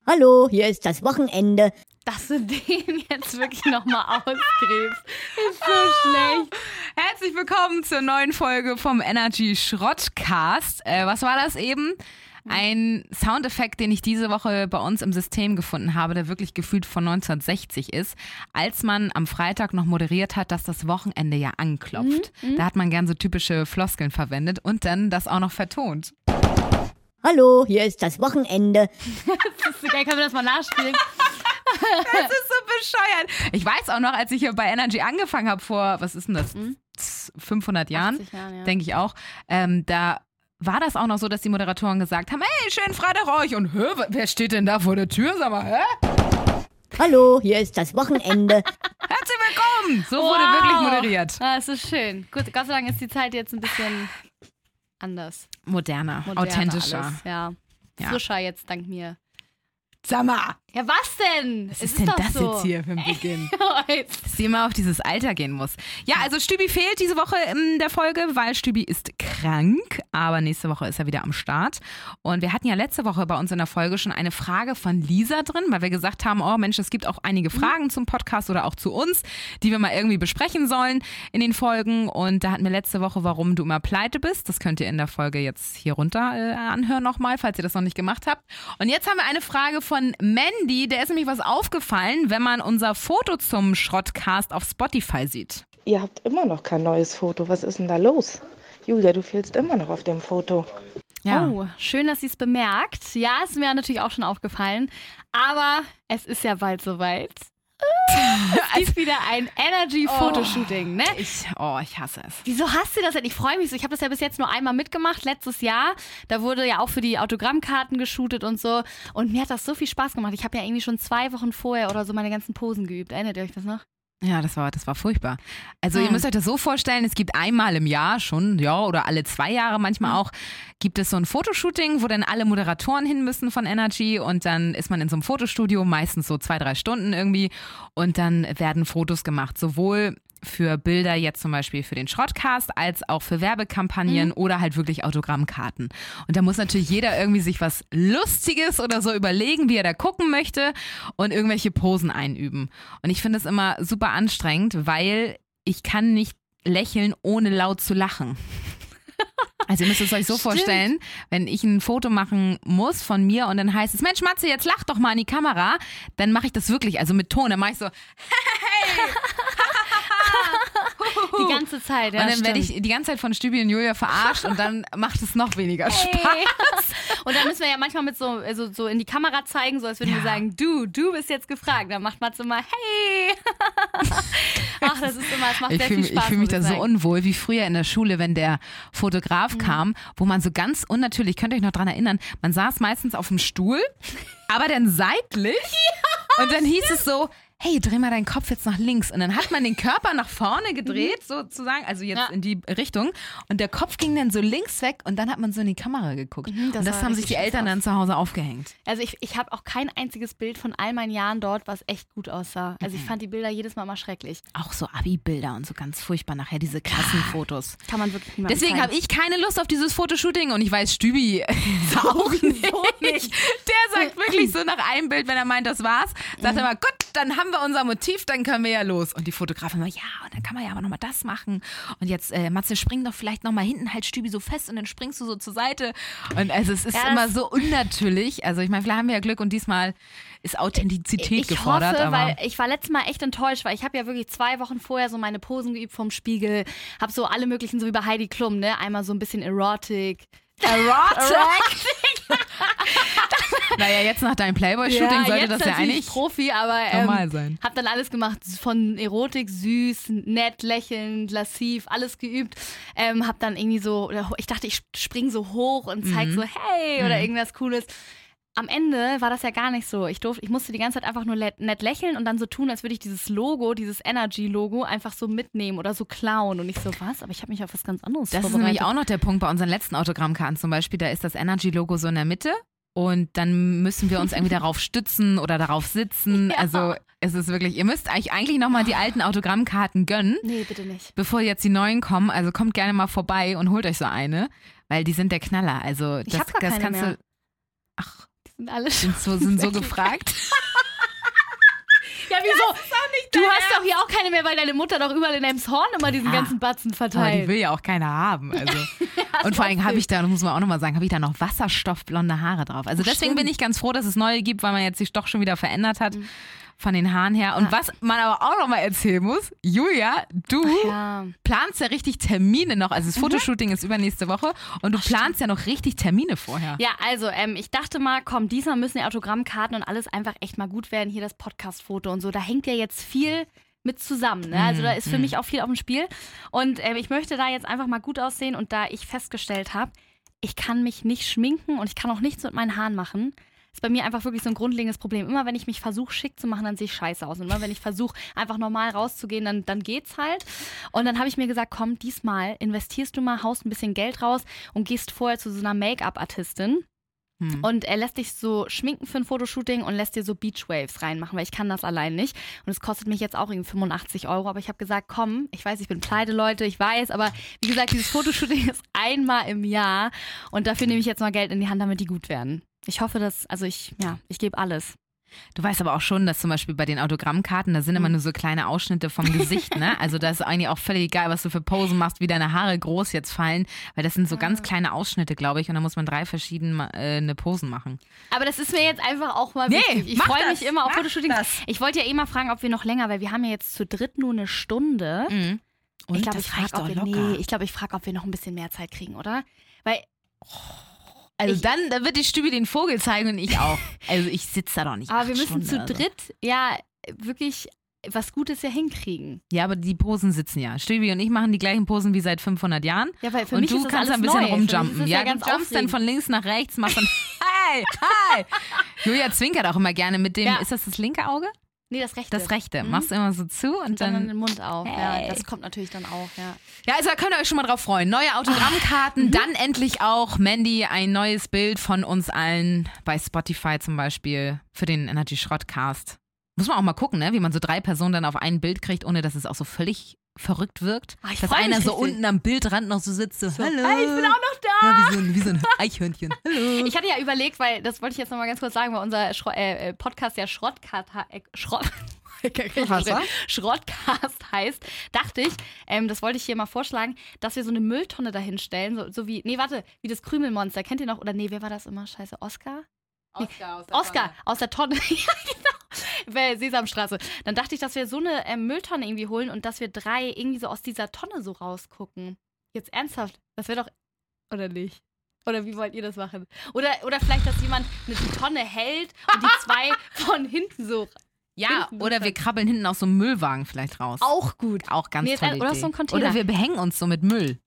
Hallo, hier ist das Wochenende. Dass du den jetzt wirklich nochmal ausgräbst, ist so schlecht. Herzlich willkommen zur neuen Folge vom Energy Schrottcast. Was war das eben? Ein Soundeffekt, den ich diese Woche bei uns im System gefunden habe, der wirklich gefühlt von 1960 ist, als man am Freitag noch moderiert hat, dass das Wochenende ja anklopft. Da hat man gern so typische Floskeln verwendet und dann das auch noch vertont. Hallo, hier ist das Wochenende. Das ist so geil, können wir das mal nachspielen? Das ist so bescheuert. Ich weiß auch noch, als ich hier bei Energy angefangen habe vor, was ist denn das, 500 Jahren, 80 Jahren, ja. denke ich auch, da war das auch noch so, dass die Moderatoren gesagt haben, hey, schönen Freitag euch und wer steht denn da vor der Tür, sag mal, hä? Hallo, hier ist das Wochenende. Herzlich willkommen! So wurde wirklich moderiert. Ah, das ist schön. Gut, Gott sei Dank ist die Zeit jetzt ein bisschen anders. Moderner authentischer. Alles, ja. Frischer jetzt, dank mir. Sag mal, Ja, was denn? was ist denn das so. jetzt hier für ein Beginn? Dass sie immer auf dieses Alter gehen muss. Ja, also Stübi fehlt diese Woche in der Folge, weil Stübi ist krank, aber nächste Woche ist er wieder am Start. Und wir hatten ja letzte Woche bei uns in der Folge schon eine Frage von Lisa drin, weil wir gesagt haben, oh Mensch, es gibt auch einige Fragen zum Podcast oder auch zu uns, die wir mal irgendwie besprechen sollen in den Folgen. Und da hatten wir letzte Woche, warum du immer pleite bist. Das könnt ihr in der Folge jetzt hier runter anhören nochmal, falls ihr das noch nicht gemacht habt. Und jetzt haben wir eine Frage von Mandy, der ist nämlich was aufgefallen, wenn man unser Foto zum Schrottcast auf Spotify sieht. Ihr habt immer noch kein neues Foto. Was ist denn da los? Julia, du fehlst immer noch auf dem Foto. Ja. Oh, schön, dass sie es bemerkt. Ja, ist mir natürlich auch schon aufgefallen. Aber es ist ja bald soweit. Es gibt wieder ein Energy-Fotoshooting, ne? Ich hasse es. Wieso hasst du das denn? Ich freue mich so. Ich habe das ja bis jetzt nur einmal mitgemacht, letztes Jahr. Da wurde ja auch für die Autogrammkarten geshootet und so. Und mir hat das so viel Spaß gemacht. Ich habe ja irgendwie schon 2 Wochen vorher oder so meine ganzen Posen geübt. Erinnert ihr euch das noch? Ja, das war furchtbar. Also ihr müsst euch das so vorstellen, es gibt einmal im Jahr schon, ja, oder alle 2 Jahre manchmal auch, gibt es so ein Fotoshooting, wo dann alle Moderatoren hin müssen von Energy und dann ist man in so einem Fotostudio, meistens so 2-3 Stunden irgendwie und dann werden Fotos gemacht, sowohl für Bilder jetzt zum Beispiel für den Schrottcast, als auch für Werbekampagnen oder halt wirklich Autogrammkarten. Und da muss natürlich jeder irgendwie sich was Lustiges oder so überlegen, wie er da gucken möchte und irgendwelche Posen einüben. Und ich finde es immer super anstrengend, weil ich kann nicht lächeln, ohne laut zu lachen. Also ihr müsst es euch so vorstellen, wenn ich ein Foto machen muss von mir und dann heißt es, Mensch Matze, jetzt lach doch mal in die Kamera, dann mache ich das wirklich, also mit Ton, dann mache ich so, hey! Die ganze Zeit, ja. Und dann werde ich die ganze Zeit von Stübi und Julia verarscht und dann macht es noch weniger Spaß. Und dann müssen wir ja manchmal mit so in die Kamera zeigen, so als würden wir sagen, du bist jetzt gefragt. Dann macht Matze mal, hey. Ach, das macht sehr viel Spaß. Ich fühle mich da so unwohl wie früher in der Schule, wenn der Fotograf kam, wo man so ganz unnatürlich, könnt ihr euch noch dran erinnern, man saß meistens auf dem Stuhl, aber dann seitlich und dann hieß es so, hey, dreh mal deinen Kopf jetzt nach links. Und dann hat man den Körper nach vorne gedreht, sozusagen, also jetzt in die Richtung. Und der Kopf ging dann so links weg und dann hat man so in die Kamera geguckt. Und das haben sich die Eltern dann zu Hause aufgehängt. Also ich habe auch kein einziges Bild von all meinen Jahren dort, was echt gut aussah. Also ich fand die Bilder jedes Mal schrecklich. Auch so Abi-Bilder und so ganz furchtbar nachher, diese Klassenfotos. Kann man wirklich niemandem Deswegen habe ich keine Lust auf dieses Fotoshooting und ich weiß, Stübi auch nicht. Der sagt wirklich so nach einem Bild, wenn er meint, das war's, sagt er mal, gut, dann haben wir unser Motiv, dann können wir ja los. Und die Fotografin immer, ja, und dann kann man ja aber nochmal das machen. Und jetzt, Matze, spring doch vielleicht nochmal hinten, halt Stübi so fest und dann springst du so zur Seite. Und also es ist immer so unnatürlich. Also ich meine, vielleicht haben wir ja Glück und diesmal ist Authentizität gefordert. Ich hoffe, aber weil ich war letztes Mal echt enttäuscht, weil ich habe ja wirklich 2 Wochen vorher so meine Posen geübt vom Spiegel, habe so alle möglichen, so wie bei Heidi Klum, ne, einmal so ein bisschen Erotic. Naja, jetzt nach deinem Playboy-Shooting sollte das ja eigentlich Profi, aber normal sein. Hab dann alles gemacht, von Erotik, süß, nett, lächelnd, lassiv, alles geübt. Hab dann irgendwie so, ich dachte, ich spring so hoch und zeig so, hey, oder irgendwas Cooles. Am Ende war das ja gar nicht so. Ich musste die ganze Zeit einfach nur nett lächeln und dann so tun, als würde ich dieses Logo, dieses Energy-Logo einfach so mitnehmen oder so klauen. Und ich so, was? Aber ich habe mich auf was ganz anderes vorbereitet. Das ist nämlich auch noch der Punkt bei unseren letzten Autogrammkarten zum Beispiel. Da ist das Energy-Logo so in der Mitte und dann müssen wir uns irgendwie darauf stützen oder darauf sitzen. Ja. Also es ist wirklich, ihr müsst euch eigentlich nochmal die alten Autogrammkarten gönnen. Nee, bitte nicht. Bevor jetzt die neuen kommen. Also kommt gerne mal vorbei und holt euch so eine, weil die sind der Knaller. Also ich hab gar keine kannst mehr. du... Ach, sind so gefragt. Ja, wieso? Du hast doch hier auch keine mehr, weil deine Mutter doch überall in Elmshorn immer diesen ganzen Batzen Aber die verteilt. will ja auch keiner haben. Also. Und vor allem habe ich da, muss man auch nochmal sagen, habe ich da noch wasserstoffblonde Haare drauf. Also deswegen bin ich ganz froh, dass es neue gibt, weil man jetzt sich doch schon wieder verändert hat. Von den Haaren her. Und was man aber auch noch mal erzählen muss, Julia, du planst ja richtig Termine noch. Also das Fotoshooting ist übernächste Woche und du planst ja noch richtig Termine vorher. Ja, also ich dachte mal, komm, diesmal müssen die Autogrammkarten und alles einfach echt mal gut werden. Hier das Podcast-Foto und so. Da hängt ja jetzt viel mit zusammen. Ne? Also da ist für mich auch viel auf dem Spiel. Und ich möchte da jetzt einfach mal gut aussehen. Und da ich festgestellt habe, ich kann mich nicht schminken und ich kann auch nichts mit meinen Haaren machen. Ist bei mir einfach wirklich so ein grundlegendes Problem. Immer wenn ich mich versuche, schick zu machen, dann sehe ich scheiße aus. Und immer wenn ich versuche, einfach normal rauszugehen, dann geht's halt. Und dann habe ich mir gesagt, komm, diesmal investierst du mal, haust ein bisschen Geld raus und gehst vorher zu so einer Make-up-Artistin. Und er lässt dich so schminken für ein Fotoshooting und lässt dir so Beachwaves reinmachen, weil ich kann das allein nicht. Und es kostet mich jetzt auch irgendwie 85 €. Aber ich habe gesagt, komm, ich weiß, ich bin pleite, Leute, ich weiß. Aber wie gesagt, dieses Fotoshooting ist einmal im Jahr. Und dafür nehme ich jetzt mal Geld in die Hand, damit die gut werden. Ich hoffe, dass, ich gebe alles. Du weißt aber auch schon, dass zum Beispiel bei den Autogrammkarten, da sind immer nur so kleine Ausschnitte vom Gesicht, ne? Also da ist eigentlich auch völlig egal, was du für Posen machst, wie deine Haare groß jetzt fallen, weil das sind so ganz kleine Ausschnitte, glaube ich, und da muss man 3 verschiedene Posen machen. Aber das ist mir jetzt einfach auch mal wichtig. Ich freue mich immer auf Fotoshootings. Ich wollte ja eh mal fragen, ob wir noch länger, weil wir haben ja jetzt zu dritt nur eine Stunde. Und ich glaube, das reicht doch locker. Ich frage, ob wir noch ein bisschen mehr Zeit kriegen, oder? Weil Also dann wird die Stübi den Vogel zeigen und ich auch. Also ich sitze da doch nicht. Aber wir müssen zu Stunden dritt wirklich was Gutes ja hinkriegen. Ja, aber die Posen sitzen ja. Stübi und ich machen die gleichen Posen wie seit 500 Jahren. Ja, weil für und mich du ist das kannst alles ein bisschen neu. rumjumpen. Ja, du jumpst dann von links nach rechts, machst dann hi. Julia zwinkert auch immer gerne mit dem, ist das linke Auge? Nee, das rechte. Das rechte. Machst du immer so zu und dann dann den Mund auf. Hey. Ja, das kommt natürlich dann auch, ja. Ja, also da könnt ihr euch schon mal drauf freuen. Neue Autogrammkarten, dann endlich auch, Mandy, ein neues Bild von uns allen bei Spotify zum Beispiel für den Energy Schrottcast. Muss man auch mal gucken, ne? Wie man so 3 Personen dann auf ein Bild kriegt, ohne dass es auch so völlig verrückt wirkt. Dass einer so unten am Bildrand noch so sitzt. So, hallo. Hey, ich bin auch noch da. Ja, wie so ein Eichhörnchen. Hallo. Ich hatte ja überlegt, weil, das wollte ich jetzt noch mal ganz kurz sagen, weil unser Podcast ja Schrottcast heißt, dachte ich, das wollte ich hier mal vorschlagen, dass wir so eine Mülltonne dahin stellen, so wie das Krümelmonster, kennt ihr noch? Oder nee, wer war das immer? Scheiße, Oscar? Oscar aus der Tonne. Ja, genau. Sesamstraße. Dann dachte ich, dass wir so eine Mülltonne irgendwie holen und dass wir 3 irgendwie so aus dieser Tonne so rausgucken. Jetzt ernsthaft, das wäre doch, oder nicht? Oder wie wollt ihr das machen? Oder vielleicht, dass jemand die Tonne hält und die 2 von hinten so. Ja, oder wir krabbeln hinten aus so einem Müllwagen vielleicht raus. Auch gut. Auch ganz tolle Idee. Oder so ein Container. Oder wir behängen uns so mit Müll.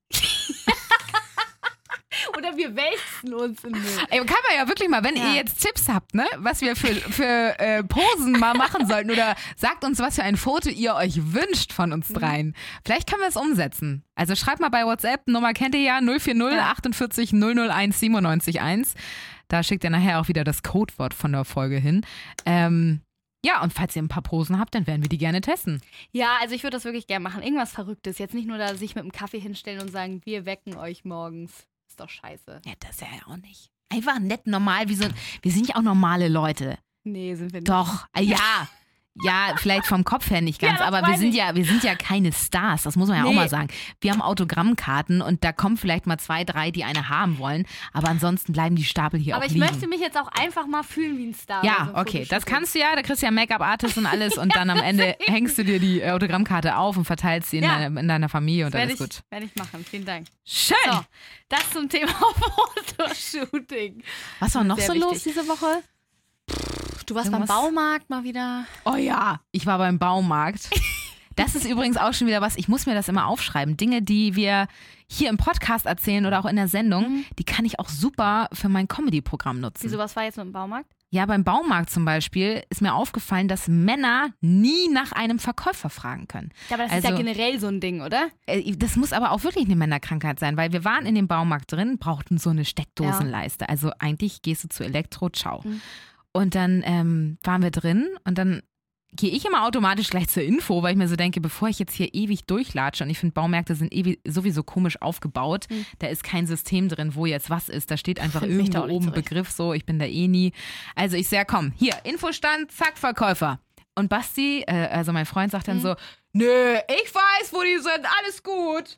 Oder wir wälzen uns in Müll. Ey, kann man ja wirklich mal, wenn ihr jetzt Tipps habt, ne, was wir für Posen mal machen sollten oder sagt uns, was für ein Foto ihr euch wünscht von uns dreien. Vielleicht können wir es umsetzen. Also schreibt mal bei WhatsApp, Nummer kennt ihr ja, 040 48 001 97 1. Da schickt ihr nachher auch wieder das Codewort von der Folge hin. Ja, und falls ihr ein paar Posen habt, dann werden wir die gerne testen. Ja, also ich würde das wirklich gerne machen. Irgendwas Verrücktes. Jetzt nicht nur da sich mit einem Kaffee hinstellen und sagen, wir wecken euch morgens. Ist doch scheiße. Ja, das ist ja auch nicht. Einfach nett, normal, wir sind ja auch normale Leute. Nee, sind wir nicht. Doch, ja. Ja, vielleicht vom Kopf her nicht ganz, Ja, aber wir sind ja keine Stars, das muss man ja auch mal sagen. Wir haben Autogrammkarten und da kommen vielleicht mal 2, 3, die eine haben wollen, aber ansonsten bleiben die Stapel hier aber auch liegen. Aber ich möchte mich jetzt auch einfach mal fühlen wie ein Star. Ja, so okay, das kannst du ja, da kriegst du ja Make-up-Artist und alles und dann am Ende hängst du dir die Autogrammkarte auf und verteilst sie in deiner Familie und dann ist gut. Werde ich machen, vielen Dank. Schön! So, das zum Thema Fotoshooting. Was war noch so los diese Woche? Du warst beim Baumarkt mal wieder. Oh ja, ich war beim Baumarkt. Das ist übrigens auch schon wieder was, ich muss mir das immer aufschreiben. Dinge, die wir hier im Podcast erzählen oder auch in der Sendung, die kann ich auch super für mein Comedy-Programm nutzen. Wieso, was war jetzt mit dem Baumarkt? Ja, beim Baumarkt zum Beispiel ist mir aufgefallen, dass Männer nie nach einem Verkäufer fragen können. Ja, aber das ist ja generell so ein Ding, oder? Das muss aber auch wirklich eine Männerkrankheit sein, weil wir waren in dem Baumarkt drin, brauchten so eine Steckdosenleiste. Ja. Also eigentlich gehst du zu Elektro, ciao. Und dann waren wir drin und dann gehe ich immer automatisch gleich zur Info, weil ich mir so denke, bevor ich jetzt hier ewig durchlatsche und ich finde, Baumärkte sind sowieso komisch aufgebaut, da ist kein System drin, wo jetzt was ist. Da steht einfach irgendwo oben Begriff so, ich bin da eh nie. Also ich sage, komm, hier, Infostand, zack, Verkäufer. Und Basti, also mein Freund, sagt dann so, nö, ich weiß, wo die sind, alles gut.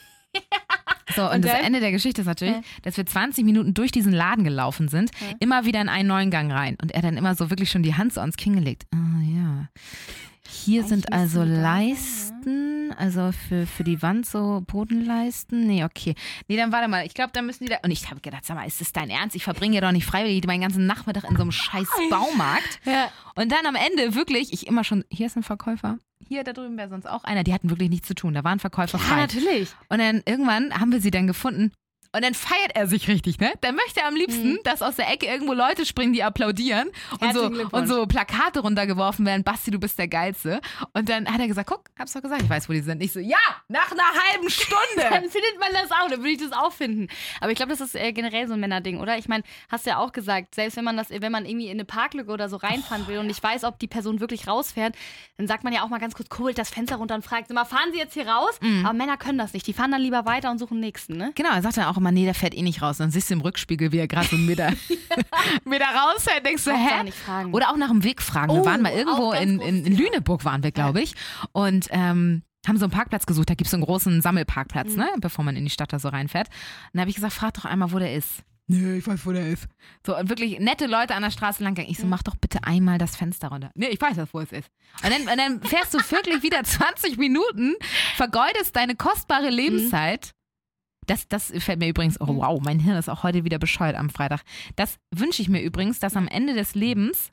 So, und das Ende der Geschichte ist natürlich, dass wir 20 Minuten durch diesen Laden gelaufen sind, immer wieder in einen neuen Gang rein. Und er dann immer so wirklich schon die Hand so ans Kinn gelegt. Ah ja, hier sind also Leisten, also für die Wand so Bodenleisten. Nee, okay. Nee, dann warte mal, ich glaube, da müssen die da... Und ich habe gedacht, sag mal, ist das dein Ernst? Ich verbringe ja doch nicht freiwillig meinen ganzen Nachmittag in so einem scheiß Baumarkt. Ja. Und dann am Ende wirklich, ich immer schon, hier ist ein Verkäufer. Hier, da drüben wäre sonst auch einer. Die hatten wirklich nichts zu tun. Da waren Verkäufer frei. Ja, natürlich. Und dann irgendwann haben wir sie dann gefunden. Und dann feiert er sich richtig, ne? Dann möchte er am liebsten, dass aus der Ecke irgendwo Leute springen, die applaudieren und so Plakate runtergeworfen werden. Basti, du bist der Geilste. Und dann hat er gesagt, guck, hab's doch gesagt, ich weiß, wo die sind. Ich so, ja, nach einer halben Stunde. Dann findet man das auch, dann würde ich das auch finden. Aber ich glaube, das ist generell so ein Männerding, oder? Ich meine, hast du ja auch gesagt, selbst wenn man irgendwie in eine Parklücke oder so reinfahren will und nicht weiß, ob die Person wirklich rausfährt, dann sagt man ja auch mal ganz kurz, holt das Fenster runter und fragt, mal, fahren Sie jetzt hier raus? Aber Männer können das nicht. Die fahren dann lieber weiter und suchen den nächsten, ne? Genau, er sagt dann auch immer, nee, der fährt eh nicht raus. Dann siehst du im Rückspiegel, wie er gerade so einen Meter rausfährt, denkst du, hä? Oder auch nach dem Weg fragen. Wir waren mal irgendwo in Lüneburg, waren wir, glaube ich. Und haben so einen Parkplatz gesucht. Da gibt es so einen großen Sammelparkplatz, ne? Bevor man in die Stadt da so reinfährt. Und da habe ich gesagt, frag doch einmal, wo der ist. Nee, ich weiß, wo der ist. So, und wirklich nette Leute an der Straße lang. Ich so, mach doch bitte einmal das Fenster runter. Nee, ich weiß, wo es ist. Und dann fährst du wirklich wieder 20 Minuten, vergeudest deine kostbare Lebenszeit. Das fällt mir übrigens, oh wow, mein Hirn ist auch heute wieder bescheuert am Freitag. Das wünsche ich mir übrigens, dass am Ende des Lebens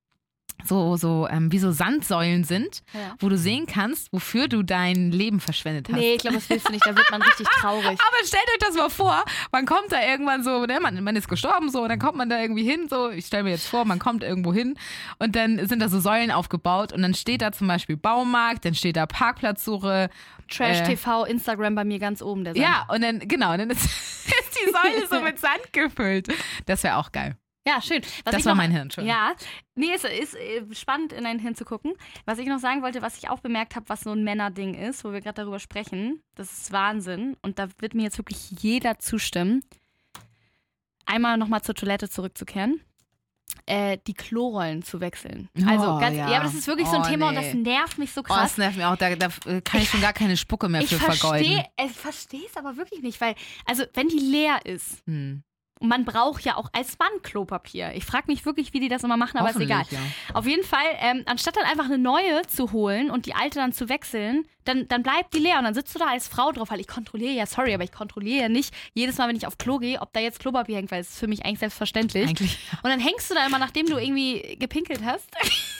wie so Sandsäulen sind, wo du sehen kannst, wofür du dein Leben verschwendet hast. Nee, ich glaube, das willst du nicht, da wird man richtig traurig. Aber stellt euch das mal vor, man kommt da irgendwann so, ne, man ist gestorben so und dann kommt man da irgendwie hin, so, ich stelle mir jetzt vor, man kommt irgendwo hin und dann sind da so Säulen aufgebaut und dann steht da zum Beispiel Baumarkt, dann steht da Parkplatzsuche. Trash TV, Instagram bei mir ganz oben, der Sand. Ja, und dann ist die Säule so mit Sand gefüllt. Das wäre auch geil. Ja, schön. Das war mein Hirn schon. Ja, nee, es ist spannend, in dein Hirn zu gucken. Was ich noch sagen wollte, was ich auch bemerkt habe, was so ein Männerding ist, wo wir gerade darüber sprechen, das ist Wahnsinn. Und da wird mir jetzt wirklich jeder zustimmen. Einmal nochmal zur Toilette zurückzukehren. Die Klorollen zu wechseln. Also ganz, aber das ist wirklich so ein Thema und das nervt mich so krass. Das nervt mich auch, da kann ich schon gar keine Spucke mehr für vergeuden. Ich verstehe es aber wirklich nicht, weil, also wenn die leer ist, und man braucht ja auch als Mann Klopapier. Ich frage mich wirklich, wie die das immer machen, aber ist egal. Ja. Auf jeden Fall, anstatt dann einfach eine neue zu holen und die alte dann zu wechseln, dann bleibt die leer und dann sitzt du da als Frau drauf, weil ich kontrolliere ja nicht jedes Mal, wenn ich auf Klo gehe, ob da jetzt Klopapier hängt, weil es ist für mich eigentlich selbstverständlich. Eigentlich. Und dann hängst du da immer, nachdem du irgendwie gepinkelt hast.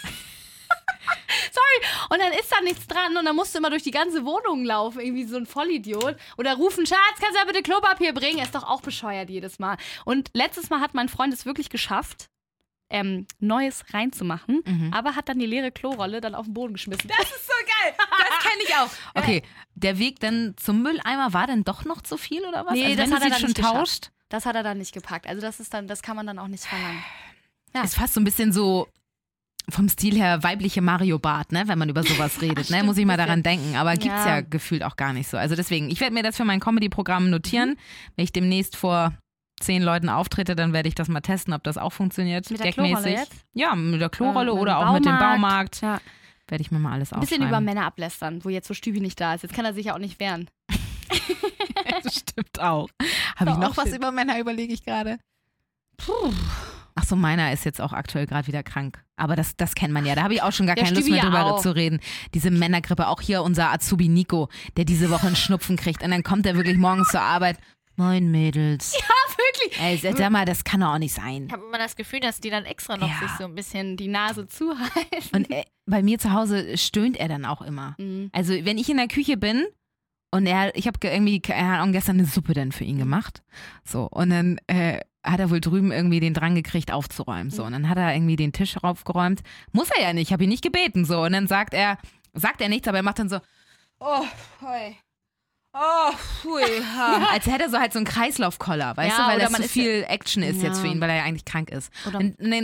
Sorry. Und dann ist da nichts dran und dann musst du immer durch die ganze Wohnung laufen, irgendwie so ein Vollidiot. Oder rufen, Schatz, kannst du ja bitte Klopapier bringen? Er ist doch auch bescheuert jedes Mal. Und letztes Mal hat mein Freund es wirklich geschafft, Neues reinzumachen, aber hat dann die leere Klorolle dann auf den Boden geschmissen. Das ist so geil. Das kenne ich auch. Okay, der Weg dann zum Mülleimer war dann doch noch zu viel oder was? Nee, also das wenn hat er dann schon nicht tauscht. Geschafft. Das hat er dann nicht gepackt. Also das kann man dann auch nicht verlangen. Ja. Ist fast so ein bisschen so vom Stil her weibliche Mario Barth, ne, wenn man über sowas redet, ne, muss ich mal daran denken, aber gibt's ja gefühlt auch gar nicht so. Also deswegen, ich werde mir das für mein Comedy-Programm notieren. Wenn ich demnächst vor 10 Leuten auftrete, dann werde ich das mal testen, ob das auch funktioniert. Mit der Klorolle jetzt? Ja, mit der Klorolle oder auch mit dem Baumarkt. Ja. Werde ich mir mal alles aufschreiben. Ein bisschen über Männer ablästern, wo jetzt so Stübi nicht da ist. Jetzt kann er sich ja auch nicht wehren. Das stimmt auch. Habe ich noch was über Männer, überlege ich gerade? Puh. Ach so, meiner ist jetzt auch aktuell gerade wieder krank. Aber das kennt man ja. Da habe ich auch schon gar keine Lust mehr drüber zu reden. Diese Männergrippe. Auch hier unser Azubi Nico, der diese Woche einen Schnupfen kriegt. Und dann kommt er wirklich morgens zur Arbeit. Moin Mädels. Ja, wirklich. Ey, sag mal, das kann doch auch nicht sein. Ich habe immer das Gefühl, dass die dann extra noch sich so ein bisschen die Nase zuhalten. Und bei mir zu Hause stöhnt er dann auch immer. Also wenn ich in der Küche bin und ich habe irgendwie gestern eine Suppe dann für ihn gemacht. So, und dann hat er wohl drüben irgendwie den Drang gekriegt aufzuräumen. So, und dann hat er irgendwie den Tisch raufgeräumt. Muss er ja nicht, ich habe ihn nicht gebeten. So, und dann sagt er nichts, aber er macht dann so, oh, hoi. Oh, pfui. Als hätte er so halt so einen Kreislaufkoller, weißt du, weil das so viel Action ist jetzt für ihn, weil er ja eigentlich krank ist. Und dann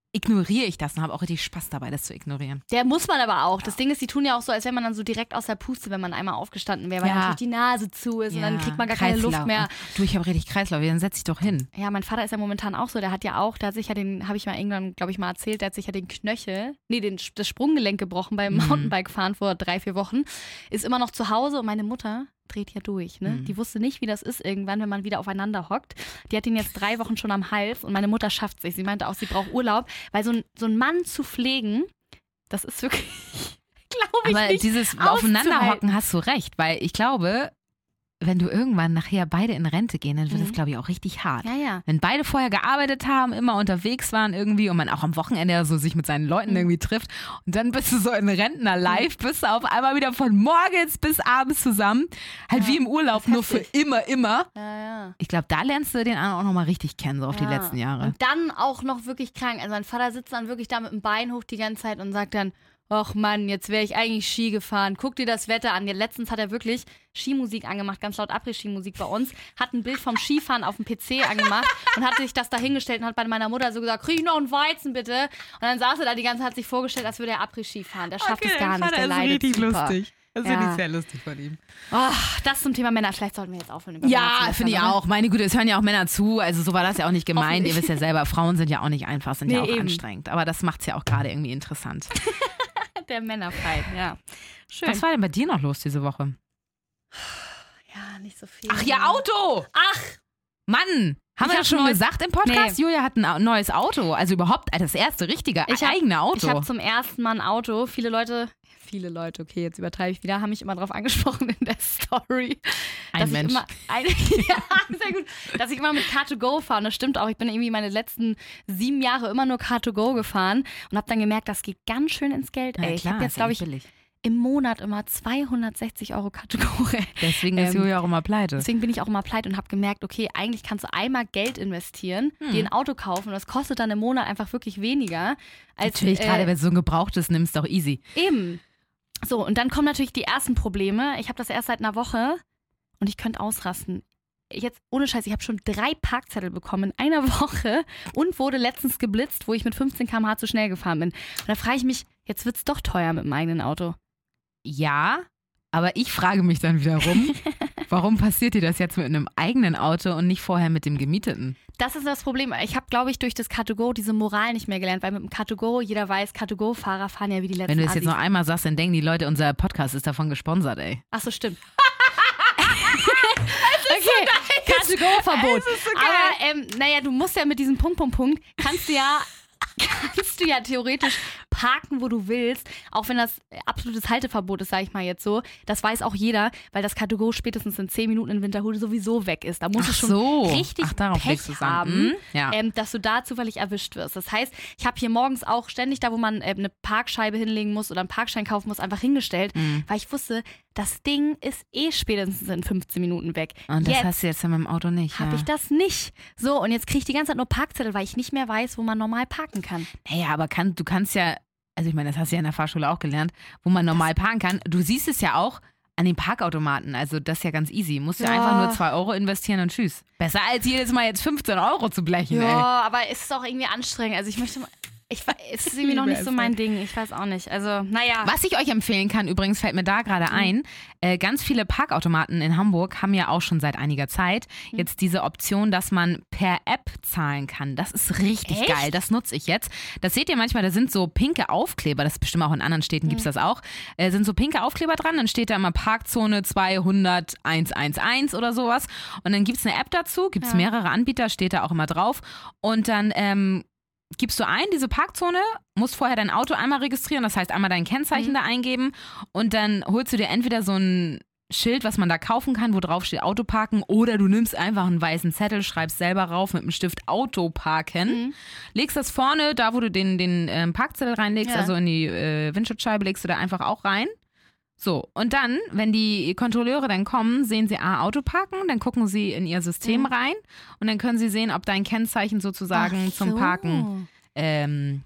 ignoriere ich das und habe auch richtig Spaß dabei, das zu ignorieren. Der muss man aber auch. Das Ding ist, die tun ja auch so, als wenn man dann so direkt aus der Puste, wenn man einmal aufgestanden wäre, weil natürlich die Nase zu ist und dann kriegt man gar keine Luft mehr. Du, ich habe richtig Kreislauf, dann setz dich doch hin. Ja, mein Vater ist ja momentan auch so, der hat sich ja habe ich mal irgendwann, glaube ich, mal erzählt, der hat sich ja den Knöchel, das Sprunggelenk gebrochen beim Mountainbike-Fahren vor 3-4 Wochen, ist immer noch zu Hause und meine Mutter dreht ja durch, ne? Die wusste nicht, wie das ist irgendwann, wenn man wieder aufeinander hockt. Die hat ihn jetzt 3 Wochen schon am Hals und meine Mutter schafft sich. Sie meinte auch, sie braucht Urlaub, weil so ein Mann zu pflegen, das ist wirklich, glaube ich, aber nicht dieses Aufeinanderhocken hast du recht, weil ich glaube, wenn du irgendwann nachher beide in Rente gehen, dann wird das, glaube ich, auch richtig hart. Ja, ja. Wenn beide vorher gearbeitet haben, immer unterwegs waren irgendwie und man auch am Wochenende so sich mit seinen Leuten irgendwie trifft und dann bist du so in Rentner-Life, bist du auf einmal wieder von morgens bis abends zusammen, halt wie im Urlaub, nur für immer. Ja. Ich glaube, da lernst du den anderen auch nochmal richtig kennen, so auf die letzten Jahre. Und dann auch noch wirklich krank. Also mein Vater sitzt dann wirklich da mit dem Bein hoch die ganze Zeit und sagt dann, ach Mann, jetzt wäre ich eigentlich Ski gefahren. Guck dir das Wetter an. Letztens hat er wirklich Skimusik angemacht, ganz laut Après-Ski-Musik bei uns, hat ein Bild vom Skifahren auf dem PC angemacht und hat sich das da hingestellt und hat bei meiner Mutter so gesagt, krieg ich noch einen Weizen bitte? Und dann saß er da die ganze Zeit, hat sich vorgestellt, als würde er Après-Ski fahren. Der schafft es gar nicht, der leidet super. Lustig. Das finde ich sehr lustig von ihm. Oh, das zum Thema Männer. Vielleicht sollten wir jetzt aufhören. Ja, finde ich auch. Meine Güte, es hören ja auch Männer zu. Also so war das ja auch nicht gemeint. Ihr wisst ja selber, Frauen sind ja auch nicht einfach, sind ja auch anstrengend. Aber das macht es ja auch gerade irgendwie interessant. Der Männerfight, ja. Schön. Was war denn bei dir noch los diese Woche? Ja, nicht so viel. Ach ja, Auto! Ach! Mann! Haben wir das schon gesagt im Podcast? Nee. Julia hat ein neues Auto. Also überhaupt das erste richtige eigene Auto. Ich habe zum ersten Mal ein Auto. Viele Leute, okay, jetzt übertreibe ich wieder, haben mich immer drauf angesprochen in der Story. Ein Mensch. Sehr gut. Dass ich immer mit Car2Go fahre. Und das stimmt auch. Ich bin irgendwie meine letzten 7 Jahre immer nur Car2Go gefahren und habe dann gemerkt, das geht ganz schön ins Geld. Ey. Ich habe jetzt, glaube ich, im Monat immer 260 € Car2Go. Deswegen ist Julia auch immer pleite. Deswegen bin ich auch immer pleite und habe gemerkt, okay, eigentlich kannst du einmal Geld investieren, dir ein Auto kaufen und das kostet dann im Monat einfach wirklich weniger. Als, natürlich, gerade wenn du so ein gebrauchtes nimmst, auch easy. Eben. So, und dann kommen natürlich die ersten Probleme. Ich habe das erst seit einer Woche und ich könnte ausrasten. Jetzt, ohne Scheiß, ich habe schon 3 Parkzettel bekommen in einer Woche und wurde letztens geblitzt, wo ich mit 15 km/h zu schnell gefahren bin. Und da frage ich mich, jetzt wird es doch teuer mit dem eigenen Auto. Ja, aber ich frage mich dann wiederum, warum passiert dir das jetzt mit einem eigenen Auto und nicht vorher mit dem gemieteten? Das ist das Problem. Ich habe, glaube ich, durch das Car2Go diese Moral nicht mehr gelernt, weil mit dem Car2Go, jeder weiß, Car2Go-Fahrer fahren ja wie die letzten Wenn du das Assis. jetzt noch einmal sagst, dann denken die Leute, unser Podcast ist davon gesponsert, ey. Ach so, stimmt. Okay, Car2Go-Verbot. So aber naja, du musst ja mit diesem Punkt, kannst du ja theoretisch parken, wo du willst, auch wenn das absolutes Halteverbot ist, sage ich mal jetzt so. Das weiß auch jeder, weil das Car2Go spätestens in 10 Minuten in Winterhude sowieso weg ist. Da musst du schon richtig Pech haben, dass du da zufällig erwischt wirst. Das heißt, ich habe hier morgens auch ständig da, wo man eine Parkscheibe hinlegen muss oder einen Parkschein kaufen muss, einfach hingestellt, weil ich wusste, das Ding ist spätestens in 15 Minuten weg. Und das hast du jetzt mit dem Auto nicht. Habe ich das nicht. So, und jetzt kriege ich die ganze Zeit nur Parkzettel, weil ich nicht mehr weiß, wo man normal parken kann. Naja, aber du kannst ja, also ich meine, das hast du ja in der Fahrschule auch gelernt, wo man normal parken kann. Du siehst es ja auch an den Parkautomaten, also das ist ja ganz easy. Musst du einfach nur 2 € investieren und tschüss. Besser als jedes Mal jetzt 15 € zu blechen, ey. Aber es ist auch irgendwie anstrengend. Also ich möchte mal... Es ist irgendwie noch nicht so mein Ding. Ich weiß auch nicht. Also, naja. Was ich euch empfehlen kann, übrigens fällt mir da gerade ein, ganz viele Parkautomaten in Hamburg haben ja auch schon seit einiger Zeit jetzt diese Option, dass man per App zahlen kann. Das ist richtig geil. Das nutze ich jetzt. Das seht ihr manchmal, da sind so pinke Aufkleber, das ist bestimmt auch in anderen Städten, gibt es das auch, sind so pinke Aufkleber dran, dann steht da immer Parkzone 200 111 oder sowas. Und dann gibt es eine App dazu, gibt es mehrere Anbieter, steht da auch immer drauf. Und dann gibst du ein, diese Parkzone, musst vorher dein Auto einmal registrieren, das heißt einmal dein Kennzeichen da eingeben und dann holst du dir entweder so ein Schild, was man da kaufen kann, wo drauf steht Auto parken, oder du nimmst einfach einen weißen Zettel, schreibst selber rauf mit dem Stift Auto parken, legst das vorne, da wo du den Parkzettel reinlegst, also in die Windschutzscheibe legst du da einfach auch rein. So, und dann, wenn die Kontrolleure dann kommen, sehen sie Auto parken, dann gucken sie in ihr System rein und dann können sie sehen, ob dein Kennzeichen sozusagen zum Parken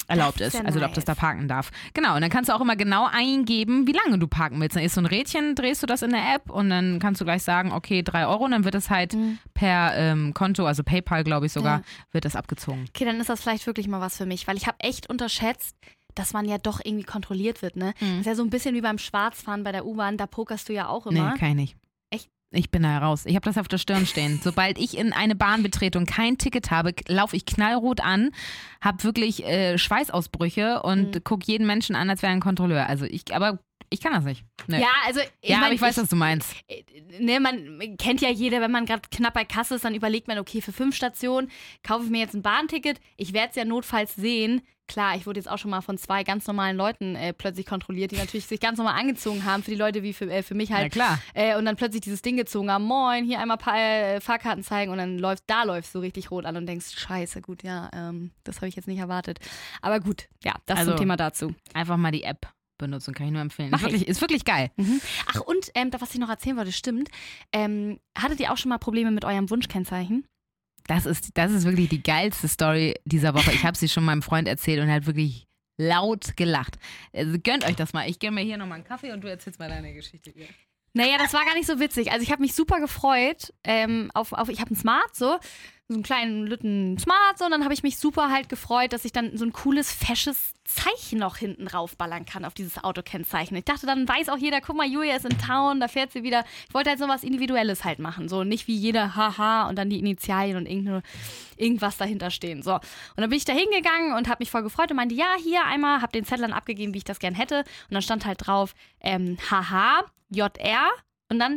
erlaubt Das ist. ist ja Also ob das da nice. parken darf. Genau, und dann kannst du auch immer genau eingeben, wie lange du parken willst. Dann ist so ein Rädchen, drehst du das in der App und dann kannst du gleich sagen, okay, 3 Euro und dann wird es halt per Konto, also PayPal glaube ich sogar, wird das abgezogen. Okay, dann ist das vielleicht wirklich mal was für mich, weil ich habe echt unterschätzt, dass man ja doch irgendwie kontrolliert wird, ne? Das ist ja so ein bisschen wie beim Schwarzfahren bei der U-Bahn, da pokerst du ja auch immer. Nee, kann ich nicht. Echt? Ich bin da heraus. Ich habe das auf der Stirn stehen. Sobald ich in eine Bahn betrete und kein Ticket habe, laufe ich knallrot an, habe wirklich Schweißausbrüche und gucke jeden Menschen an, als wäre ein Kontrolleur. Also ich kann das nicht. Nee. Ja, also aber ich weiß, was du meinst. Ne, man kennt ja jeder, wenn man gerade knapp bei Kasse ist, dann überlegt man, okay, für 5 Stationen kaufe ich mir jetzt ein Bahnticket. Ich werde es ja notfalls sehen. Klar, ich wurde jetzt auch schon mal von 2 ganz normalen Leuten plötzlich kontrolliert, die natürlich sich ganz normal angezogen haben, für die Leute wie für mich halt. Ja, klar. Und dann plötzlich dieses Ding gezogen haben, moin, hier einmal Fahrkarten zeigen und dann läuft so richtig rot an und denkst, scheiße, gut, ja, das habe ich jetzt nicht erwartet. Aber gut, ja, das Also, zum Thema dazu. Einfach mal die App benutzen, kann ich nur empfehlen. Mach Ist wirklich geil. Ach und, was ich noch erzählen wollte, stimmt, hattet ihr auch schon mal Probleme mit eurem Wunschkennzeichen? Das ist wirklich die geilste Story dieser Woche. Ich habe sie schon meinem Freund erzählt und er hat wirklich laut gelacht. Also gönnt euch das mal. Ich gönne mir hier nochmal einen Kaffee und du erzählst mal deine Geschichte hier. Naja, das war gar nicht so witzig. Also ich habe mich super gefreut ich habe einen Smart, so einen kleinen Lütten Smart, so, und dann habe ich mich super halt gefreut, dass ich dann so ein cooles, fesches Zeichen noch hinten raufballern kann auf dieses Autokennzeichen. Ich dachte, dann weiß auch jeder, guck mal, Julia ist in Town, da fährt sie wieder. Ich wollte halt so was Individuelles halt machen, so nicht wie jeder Haha und dann die Initialien und irgendwas dahinter stehen. So. Und dann bin ich da hingegangen und habe mich voll gefreut und meinte, ja, hier einmal, habe den Zettel dann abgegeben, wie ich das gern hätte. Und dann stand halt drauf, Haha, JR und dann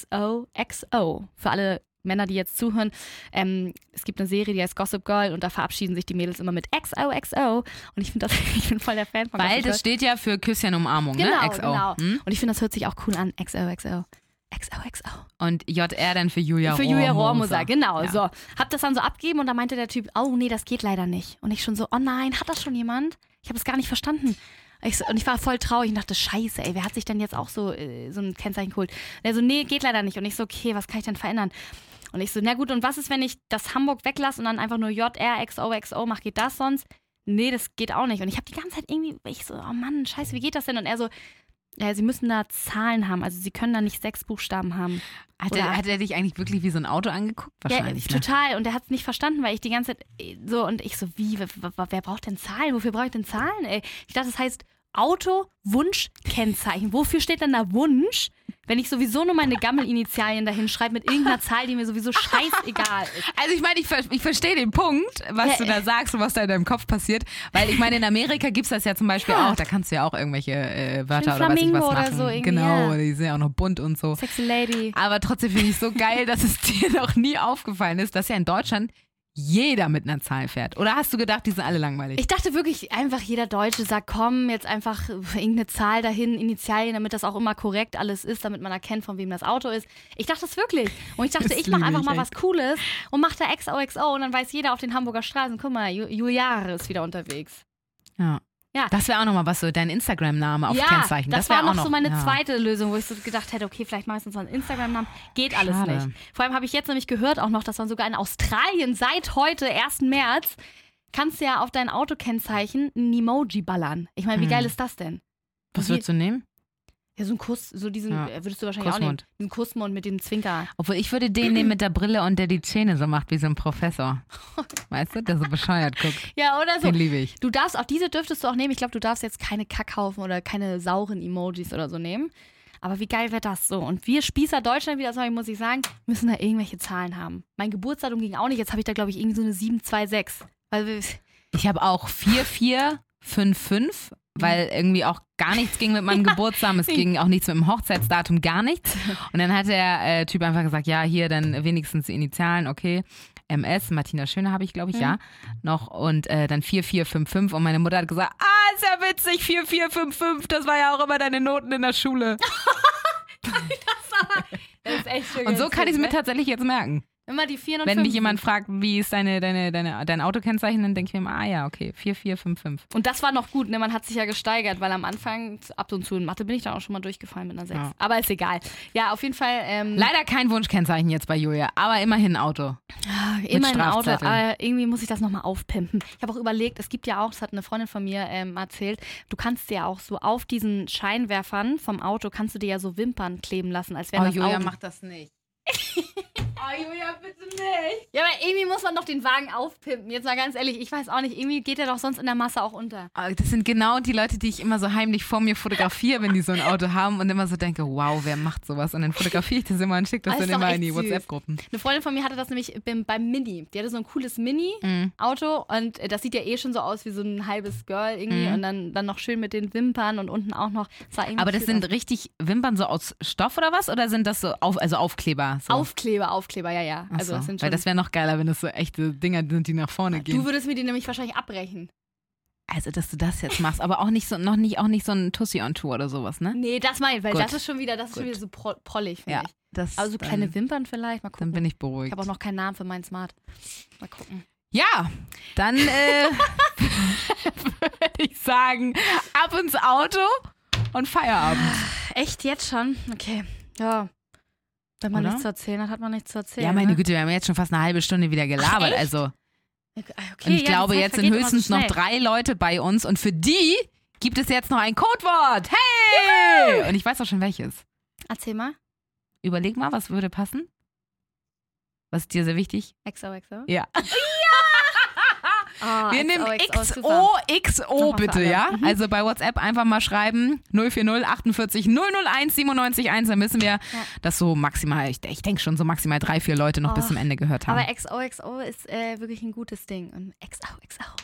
XOXO. Für alle Männer, die jetzt zuhören, es gibt eine Serie, die heißt Gossip Girl und da verabschieden sich die Mädels immer mit XOXO und ich bin voll der Fan von Weil Gossip Girl. das steht ja für Küsschen Umarmung, Genau, ne? XO. genau. Und ich finde, das hört sich auch cool an. XOXO. XOXO. Und JR dann für Julia Für Julia Rohrmoser, genau. Ja. So. Hab das dann so abgegeben und da meinte der Typ, oh nee, das geht leider nicht. Und ich schon so, oh nein, hat das schon jemand? Ich habe es gar nicht verstanden. Und ich war voll traurig und dachte, scheiße, ey, wer hat sich denn jetzt auch so ein Kennzeichen geholt? Und er so, nee, geht leider nicht. Und ich so, okay, was kann ich denn verändern? Und ich so, na gut, und was ist, wenn ich das Hamburg weglasse und dann einfach nur JR, XOXO mache, geht das sonst? Nee, das geht auch nicht. Und ich habe die ganze Zeit ich so, oh Mann, scheiße, wie geht das denn? Und er so, ja, sie müssen da Zahlen haben, also sie können da nicht 6 Buchstaben haben. Hat er dich eigentlich wirklich wie so ein Auto angeguckt? Wahrscheinlich, ja, total. Und er hat es nicht verstanden, weil ich die ganze Zeit so, und ich so, wie, wer braucht denn Zahlen? Wofür brauche ich denn Zahlen, ey? Ich dachte, das heißt Auto-Wunsch-Kennzeichen. Wofür steht denn da Wunsch, wenn ich sowieso nur meine Gammel-Initialien dahin schreibe mit irgendeiner Zahl, die mir sowieso scheißegal ist? Also ich meine, ich verstehe den Punkt, was du da sagst und was da in deinem Kopf passiert. Weil ich meine, in Amerika gibt es das ja zum Beispiel auch. Da kannst du ja auch irgendwelche Wörter oder weiß ich was Flamingo machen. oder so, genau, ja. die sind ja auch noch bunt und so. Sexy Lady. Aber trotzdem finde ich es so geil, dass es dir noch nie aufgefallen ist, dass ja in Deutschland jeder mit einer Zahl fährt. Oder hast du gedacht, die sind alle langweilig? Ich dachte wirklich, einfach jeder Deutsche sagt, komm, jetzt einfach irgendeine Zahl dahin, Initialien, damit das auch immer korrekt alles ist, damit man erkennt, von wem das Auto ist. Ich dachte das wirklich. Und ich dachte, ich mache einfach mal was Cooles und mache da XOXO und dann weiß jeder auf den Hamburger Straßen, guck mal, Julia ist wieder unterwegs. Ja. Ja. Das wäre auch nochmal was, so dein Instagram-Name auf Kennzeichen. Das war auch noch so meine zweite Lösung, wo ich so gedacht hätte, okay, vielleicht mache ich uns mal einen Instagram-Namen. Geht alles Schade. nicht. Vor allem habe ich jetzt nämlich gehört auch noch, dass man sogar in Australien seit heute, 1. März, kannst du ja auf dein Autokennzeichen ein Emoji ballern. Ich meine, wie geil ist das denn? Was würdest du nehmen? Ja, so ein Kuss, so diesen, würdest du wahrscheinlich auch nehmen. Kussmund. Diesen Kussmund mit dem Zwinker. Obwohl, ich würde den nehmen mit der Brille und der die Zähne so macht wie so ein Professor. Weißt du, der so bescheuert guckt. Ja, oder so. Den liebe ich. Du darfst, auch diese dürftest du auch nehmen. Ich glaube, du darfst jetzt keine Kackhaufen oder keine sauren Emojis oder so nehmen. Aber wie geil wäre das so? Und wir Spießer Deutschland, wie das war, muss ich sagen, müssen da irgendwelche Zahlen haben. Mein Geburtsdatum ging auch nicht. Jetzt habe ich da, glaube ich, irgendwie so eine 726. Ich habe auch 4455, weil irgendwie auch gar nichts ging mit meinem Geburtstag. Es ging auch nichts mit dem Hochzeitsdatum, gar nichts. Und dann hat der Typ einfach gesagt, ja, hier dann wenigstens die Initialen, okay. MS, Martina Schöne habe ich, glaube ich, ja, noch. Und dann 4455 und meine Mutter hat gesagt, ist ja witzig, 4455, das war ja auch immer deine Noten in der Schule. Das ist echt schön. Und so kann ich es mir tatsächlich jetzt merken. Immer die 4 und Wenn 5. mich jemand fragt, wie ist dein Autokennzeichen, dann denke ich mir immer, ja, okay, 4455. Und das war noch gut, ne? Man hat sich ja gesteigert, weil am Anfang ab und zu in Mathe bin ich dann auch schon mal durchgefallen mit einer 6. Ja. Aber ist egal. Ja, auf jeden Fall. Leider kein Wunschkennzeichen jetzt bei Julia, aber immerhin ein Auto. Immer ein Auto, Strafzettel. aber irgendwie muss ich das nochmal aufpimpen. Ich habe auch überlegt, es gibt ja auch, das hat eine Freundin von mir erzählt, du kannst dir ja auch so auf diesen Scheinwerfern vom Auto, kannst du dir ja so Wimpern kleben lassen, als wären das Julia, Augen. mach das nicht. Julia, bitte nicht. Ja, aber irgendwie muss man doch den Wagen aufpimpen. Jetzt mal ganz ehrlich, ich weiß auch nicht, irgendwie geht der doch sonst in der Masse auch unter. Aber das sind genau die Leute, die ich immer so heimlich vor mir fotografiere, wenn die so ein Auto haben und immer so denke, wow, wer macht sowas? Und dann fotografiere ich das immer und schicke das Das dann ist doch immer echt in die süß. WhatsApp-Gruppen. Eine Freundin von mir hatte das nämlich beim Mini. Die hatte so ein cooles Mini-Auto und das sieht ja eh schon so aus wie so ein halbes Girl irgendwie und dann noch schön mit den Wimpern und unten auch noch. Aber das sind richtig Wimpern so aus Stoff oder was? Oder sind das so Aufkleber? So? Aufkleber, ja. Ach Also so, das sind weil schon. das wäre noch geiler, wenn das so echte Dinger sind, die nach vorne gehen. Du würdest mir die nämlich wahrscheinlich abbrechen. Also, dass du das jetzt machst, aber auch nicht so ein Tussi on Tour oder sowas, ne? Nee, das meine ich, weil Gut. das ist schon wieder so prollig, finde Ja, ich. das, Aber so kleine dann, Wimpern vielleicht, mal gucken. dann bin ich Ich beruhigt. habe auch noch keinen Namen für meinen Smart. Mal gucken. Ja, dann würde ich sagen, ab ins Auto und Feierabend. Echt jetzt schon? Okay. Ja. Wenn man Oder? nichts zu erzählen hat, hat man nichts zu erzählen. Ja, meine ne? Güte, wir haben jetzt schon fast eine halbe Stunde wieder gelabert. echt? Also, Okay, und ich ja, glaube, die Zeit jetzt sind vergeht immer höchstens so noch schnell. 3 Leute bei uns und für die gibt es jetzt noch ein Codewort. Hey! Und ich weiß auch schon welches. Erzähl mal. Überleg mal, was würde passen? Was ist dir sehr wichtig? XOXO. Ja. Oh, Wir nehmen super. XOXO Nochmal für bitte, alle. ja? Also bei WhatsApp einfach mal schreiben 040 48 001 97 1. Dann müssen wir das so maximal, ich denke schon so maximal 3, 4 Leute noch bis zum Ende gehört haben. Aber XOXO ist wirklich ein gutes Ding. Und XOXO.